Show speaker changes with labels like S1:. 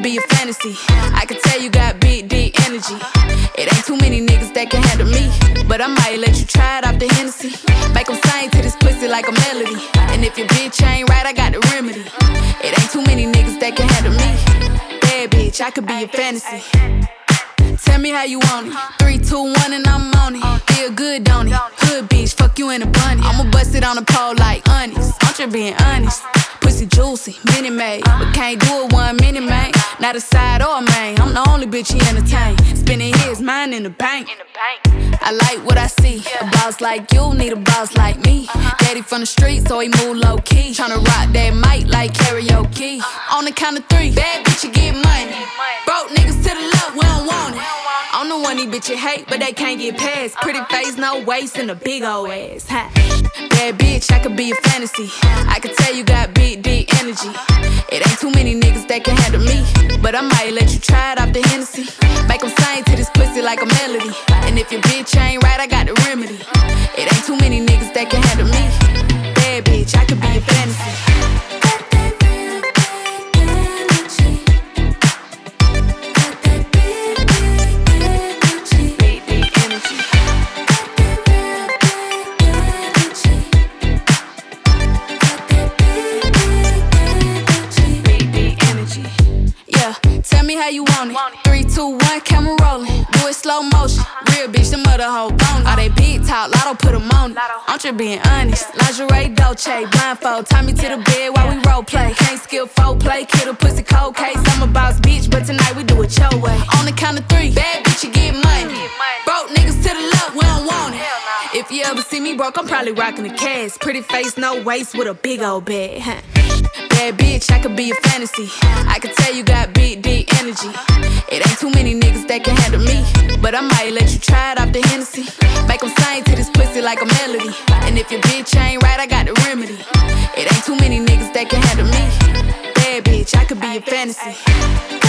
S1: be a fantasy. I can tell you got big, deep energy. It ain't too many niggas that can handle me, but I might let you try it off the Hennessy. Make them sing to this pussy like a melody. And if your bitch ain't right, I got the remedy. It ain't too many niggas that can handle me. Bad bitch, I could be a fantasy. Tell me how you want it. 3, 2, 1 and I'm on it. Feel good, don't it? Hood bitch, fuck you in a bunny. I'ma bust it on the pole like honest. I'm just being honest. Pussy juicy, mini made, but can't do it 1 minute, man. Not a side or a main. I'm the only bitch he entertain. Spending his mind in the bank. I like what I see. A boss like you need a boss like me. Daddy from the street, so he move low key. Tryna rock that mic like karaoke. On the count of 3, bad bitch, you get money. Broke niggas to the left, we don't want it. I'm the one these bitches hate, but they can't get past. Pretty face, no waist, and a big ol' ass. Bad bitch, I could be a fantasy. I can tell you got big, deep energy. It ain't too many niggas that can handle me, but I might let you try it off the Hennessy. Make them sing to this pussy like a melody. And if your bitch ain't right, I got the remedy. It ain't too many niggas that can handle me. Bad bitch, I could be a fantasy. Tell me how you want it. 3, 2, 1, camera rolling. Do it slow motion. Real bitch, the mother hoe bone. All they big talk, lotto put them on it. I'm just being honest. Lingerie, Dolce, blindfold. Tie me to the bed while we role play. Can't skill foreplay, kid a pussy cold case. I'm a boss bitch, but tonight we do it your way. On the count of 3, bad bitch, you get money. Broke niggas to the left, we don't want it. If you ever see me broke, I'm probably rocking a cast. Pretty face, no waist, with a big old bag. Bad bitch, I could be a fantasy. I can tell you got big, deep energy. It ain't too many niggas that can handle me, but I might let you try it off the Hennessy. Make them sing to this pussy like a melody. And if your bitch ain't right, I got the remedy. It ain't too many niggas that can handle me. Bad bitch, I could be a fantasy.